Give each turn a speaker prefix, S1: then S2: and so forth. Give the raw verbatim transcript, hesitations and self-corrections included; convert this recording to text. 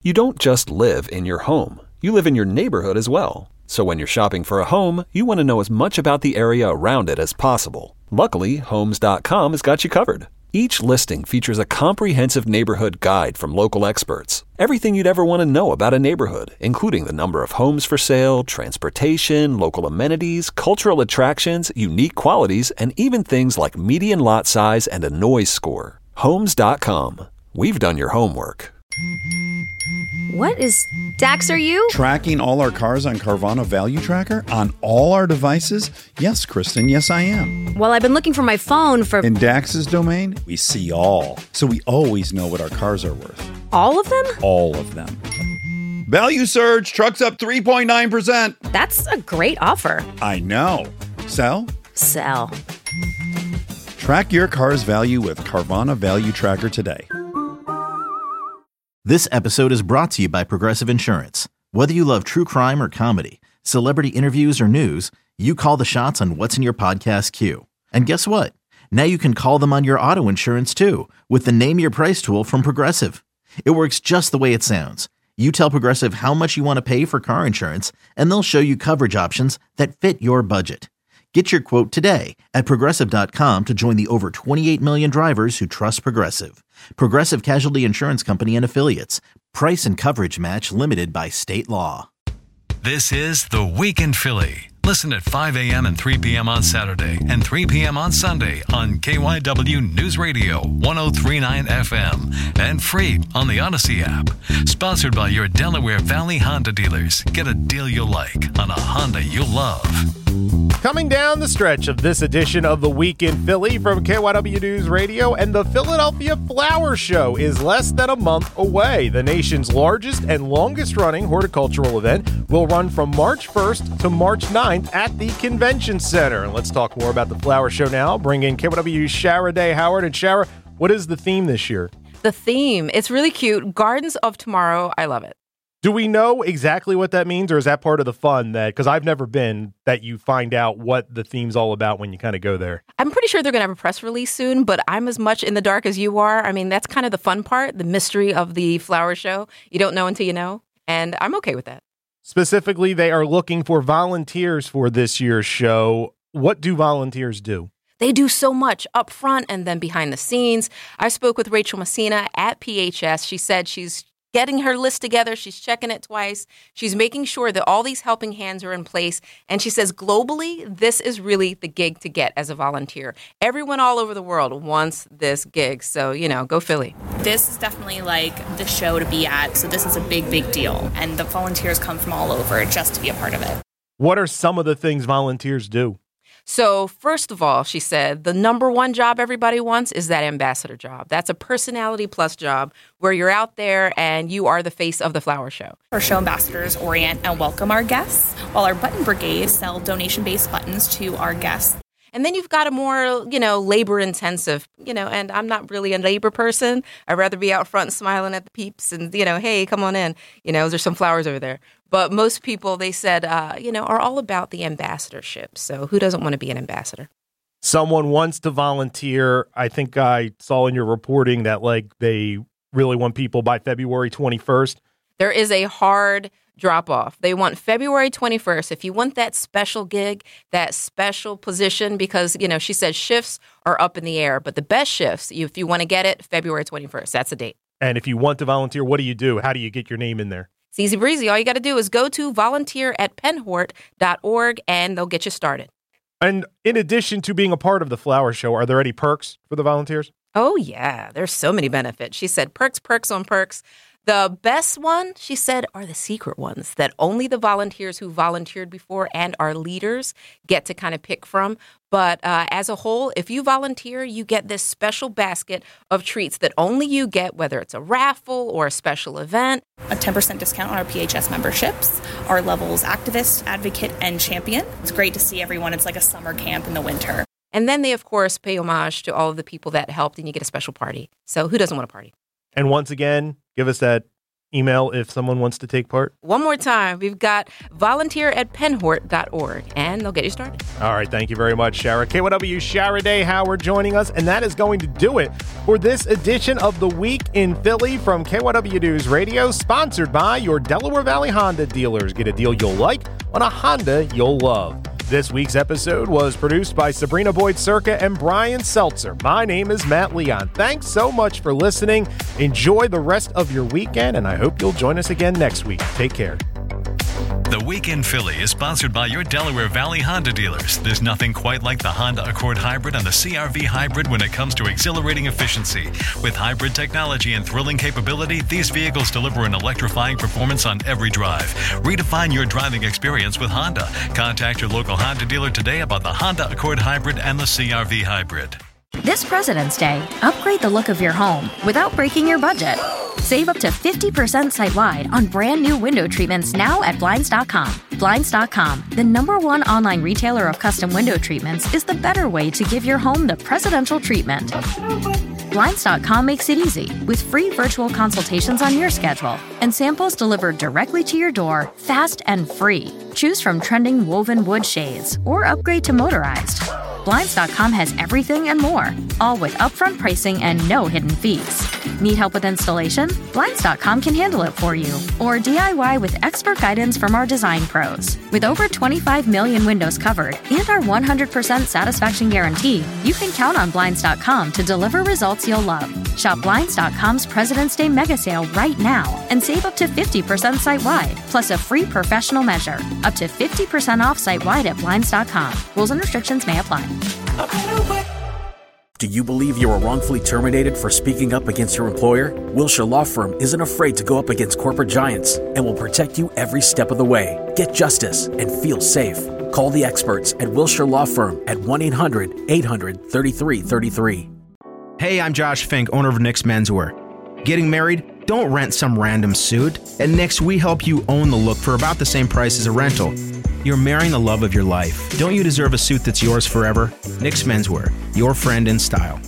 S1: You don't just live in your home. You live in your neighborhood as well. So when you're shopping for a home, you want to know as much about the area around it as possible. Luckily, Homes dot com has got you covered. Each listing features a comprehensive neighborhood guide from local experts. Everything you'd ever want to know about a neighborhood, including the number of homes for sale, transportation, local amenities, cultural attractions, unique qualities, and even things like median lot size and a noise score. Homes dot com. We've done your homework.
S2: What is... Dax, are you?
S3: Tracking all our cars on Carvana Value Tracker on all our devices? Yes, Kristen, yes I am.
S2: Well, I've been looking for my phone for...
S3: In Dax's domain, we see all. So we always know what our cars are worth.
S2: All of them?
S3: All of them. Value surge, trucks up three point nine percent.
S2: That's a great offer.
S3: I know. Sell?
S2: Sell.
S3: Track your car's value with Carvana Value Tracker today.
S4: This episode is brought to you by Progressive Insurance. Whether you love true crime or comedy, celebrity interviews or news, you call the shots on what's in your podcast queue. And guess what? Now you can call them on your auto insurance too with the Name Your Price tool from Progressive. It works just the way it sounds. You tell Progressive how much you want to pay for car insurance, and they'll show you coverage options that fit your budget. Get your quote today at Progressive dot com to join the over twenty-eight million drivers who trust Progressive. Progressive Casualty Insurance Company and Affiliates. Price and coverage match limited by state law.
S5: This is The Week in Philly. Listen at five a.m. and three p.m. on Saturday and three p.m. on Sunday on K Y W News Radio one oh three point nine F M and free on the Odyssey app. Sponsored by your Delaware Valley Honda dealers. Get a deal you'll like on a Honda you'll love.
S6: Coming down the stretch of this edition of The Week in Philly from K Y W News Radio, and the Philadelphia Flower Show is less than a month away. The nation's largest and longest-running horticultural event will run from March first to March ninth at the Convention Center. And let's talk more about the Flower Show now. Bring in K Y W's Shara Day Howard. And Shara, what is the theme this year?
S7: The theme, it's really cute. Gardens of Tomorrow. I love it.
S6: Do we know exactly what that means, or is that part of the fun that, because I've never been, that you find out what the theme's all about when you kind of go there?
S7: I'm pretty sure they're going to have a press release soon, but I'm as much in the dark as you are. I mean, that's kind of the fun part, the mystery of the flower show. You don't know until you know, and I'm okay with that.
S6: Specifically, they are looking for volunteers for this year's show. What do volunteers do?
S7: They do so much up front and then behind the scenes. I spoke with Rachel Messina at P H S. She said she's getting her list together. She's checking it twice. She's making sure that all these helping hands are in place. And she says globally, this is really the gig to get as a volunteer. Everyone all over the world wants this gig. So, you know, go Philly.
S8: This is definitely like the show to be at. So this is a big, big deal. And the volunteers come from all over just to be a part of it.
S6: What are some of the things volunteers do?
S7: So first of all, she said, the number one job everybody wants is that ambassador job. That's a personality plus job where you're out there and you are the face of the flower show.
S8: Our show ambassadors orient and welcome our guests, while our button brigade sell donation-based buttons to our guests.
S7: And then you've got a more, you know, labor-intensive, you know, and I'm not really a labor person. I'd rather be out front smiling at the peeps and, you know, hey, come on in. You know, there's some flowers over there. But most people, they said, uh, you know, are all about the ambassadorship. So who doesn't want to be an ambassador?
S6: Someone wants to volunteer. I think I saw in your reporting that, like, they really want people by February twenty-first.
S7: There is a hard drop off. They want February twenty-first. If you want that special gig, that special position, because, you know, she said shifts are up in the air, but the best shifts, if you want to get it, February twenty-first. That's the date.
S6: And if you want to volunteer, what do you do? How do you get your name in there?
S7: It's easy breezy. All you got to do is go to volunteer at penhort dot org and they'll get you started.
S6: And in addition to being a part of the flower show, are there any perks for the volunteers?
S7: Oh, yeah. There's so many benefits. She said perks, perks on perks. The best one, she said, are the secret ones that only the volunteers who volunteered before and our leaders get to kind of pick from. But uh, as a whole, if you volunteer, you get this special basket of treats that only you get, whether it's a raffle or a special event.
S8: A ten percent discount on our P H S memberships, our levels activist, advocate, and champion. It's great to see everyone. It's like a summer camp in the winter.
S7: And then they, of course, pay homage to all of the people that helped, and you get a special party. So who doesn't want a party?
S6: And once again, give us that email if someone wants to take part?
S7: One more time, we've got volunteer at penhort dot org, and they'll get you started.
S6: All right, thank you very much, Shara. K Y W Shara Day Howard joining us, and that is going to do it for this edition of The Week in Philly from K Y W News Radio, sponsored by your Delaware Valley Honda dealers. Get a deal you'll like on a Honda you'll love. This week's episode was produced by Sabrina Boyd-Circa and Brian Seltzer. My name is Matt Leon. Thanks so much for listening. Enjoy the rest of your weekend, and I hope you'll join us again next week. Take care.
S5: The Week in Philly is sponsored by your Delaware Valley Honda dealers. There's nothing quite like the Honda Accord Hybrid and the C R V Hybrid when it comes to exhilarating efficiency. With hybrid technology and thrilling capability, these vehicles deliver an electrifying performance on every drive. Redefine your driving experience with Honda. Contact your local Honda dealer today about the Honda Accord Hybrid and the C R V Hybrid.
S9: This President's Day, upgrade the look of your home without breaking your budget. Save up to fifty percent site-wide on brand new window treatments now at Blinds dot com. Blinds dot com, the number one online retailer of custom window treatments, is the better way to give your home the presidential treatment. Blinds dot com makes it easy with free virtual consultations on your schedule and samples delivered directly to your door, fast and free. Choose from trending woven wood shades or upgrade to motorized. Blinds dot com has everything and more, all with upfront pricing and no hidden fees. Need help with installation? Blinds dot com can handle it for you. Or D I Y with expert guidance from our design pros. With over twenty-five million windows covered and our one hundred percent satisfaction guarantee, you can count on Blinds dot com to deliver results you'll love. Shop Blinds dot com's President's Day mega sale right now and save up to fifty percent site-wide, plus a free professional measure. Up to fifty percent off site-wide at Blinds dot com. Rules and restrictions may apply.
S10: Do you believe you were wrongfully terminated for speaking up against your employer? Wilshire Law Firm isn't afraid to go up against corporate giants and will protect you every step of the way. Get justice and feel safe. Call the experts at Wilshire Law Firm at one eight hundred eight hundred thirty-three thirty-three.
S11: Hey, I'm Josh Fink, owner of Nick's Menswear. Getting married? Don't rent some random suit. At Nick's, we help you own the look for about the same price as a rental. You're marrying the love of your life. Don't you deserve a suit that's yours forever? Nick's Menswear, your friend in style.